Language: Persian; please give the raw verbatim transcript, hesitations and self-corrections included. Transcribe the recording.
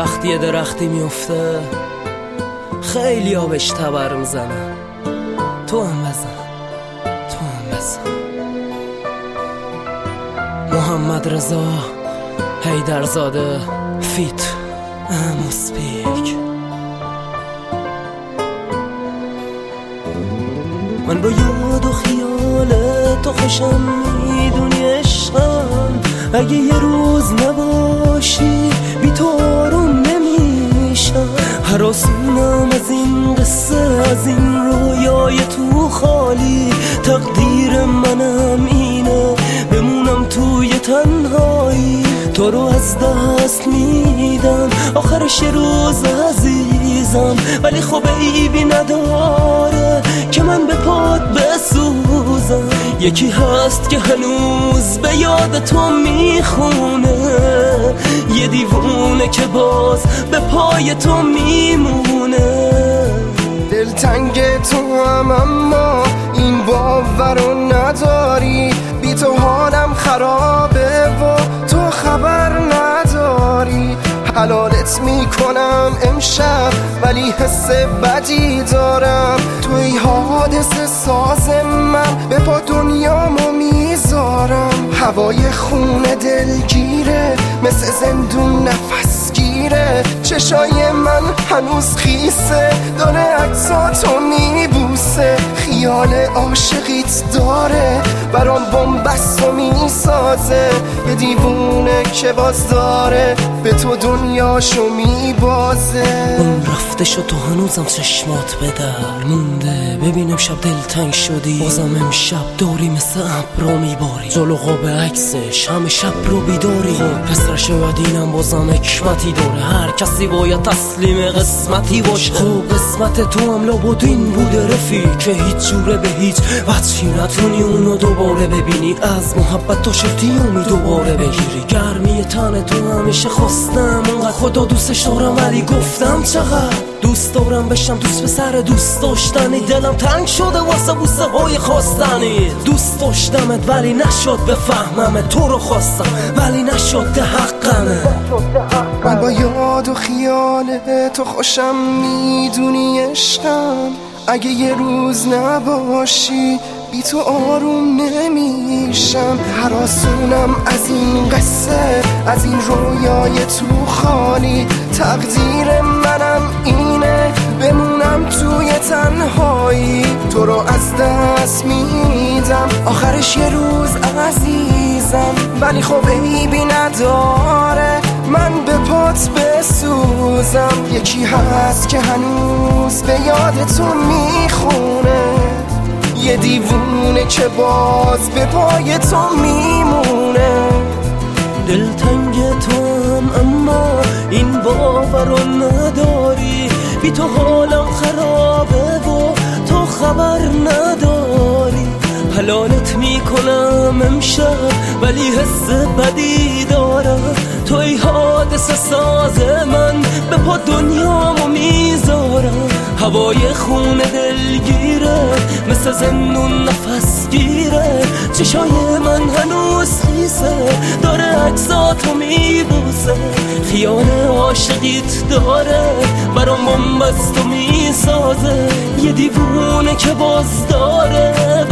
وقتی یه درختی میفته خیلی ها بهش تبر میزنن، تو هم بزن، تو هم بزن. محمد رضا حیدرزاده فیت اموسپیک. من با یاد و خیال تو خوشم، میدونی عشقم اگه یه روز نباشی بی تو آروم نمیشم. هراسونم از این قصه، از این رویای تو خالی. تقدیر منم اینه بمونم توی تنهایی. تو رو از دست میدم آخرش روز عزیزم، ولی خب عیبی نداره که من به پات بسوزم. یکی هست که هنوز به یاد تو میخونه، یه دیوونه که باز به پای تو میمونه. دلتنگ تو هم اما این باور رو نداری، بی تو حالم خرابه و تو خبر نداری. حلالت میکنم امشب ولی حس بدی دارم، توی حادثه ساز من به پا دنیامو میذارم. هوای خونه دلگیره مثل زندون نفس گیره، چشای من هنوز خیسه داره عکساتو میبوسه. خیال عاشقیت داره برام بومبست و میسازه، یه دیوونه که باز داره به تو دنیاشو میبازه. اون رفته شد تو هنوزم چشمات به در مونده، ببینم شب دلتنگ شدی بازم امشب داری مثل ابرو میباری. جلو قاب عکسش همه شب رو بیداری. خب پسر شاید اینم بازم حکمتی داره، هر کسی باید تسلیم قسمتی باشه. خب قسمت تو هم لابد این بوده رفیق، که هیچ جوره به هیچ وجهی نتونی اونو دوباره ببینی. از محبت تو شدی امی دوباره بگیری. گرمی تن تو همیشه خواستم، اونقدر خدا دوستش دارم ولی گفتم چقدر دوست دارم بشم دوست به سر دوست داشتنی. دلم تنگ شده واسه بوسه های خواستنی. دوست داشتمت ولی نشد بفهممت، تو رو خواستم ولی نشد حقمه. من با یاد و خیال تو خوشم، میدونی عشقم اگه یه روز نباشی بی تو آروم نمیشم. هراسونم از این قصه، از این رویای تو خالی. تقدیر منم اینه بمونم توی تنهایی. تو رو از دست میدم آخرش یه روز عزیزم، ولی خب عیبی نداره من به پات بسوزم. یکی هست که هنوز به یاد تو میخونه، یه دیوونه که باز به پای تو میمونه. دلتنگ تو هم اما این باور رو نداری، بی تو حالم خرابه و تو خبر نداری. حلالت میکنم امشب ولی حس بدی دارم، توی حادثه ساز من به پا دنیامو میذارم. هوای خونه دلگیره مثل زندون نفس گیره، چشای من هنوز خیسه داره عکساتو میبوسه. خیال عاشقیت داره برام بومبست و میسازه، یه دیوونه که باز داره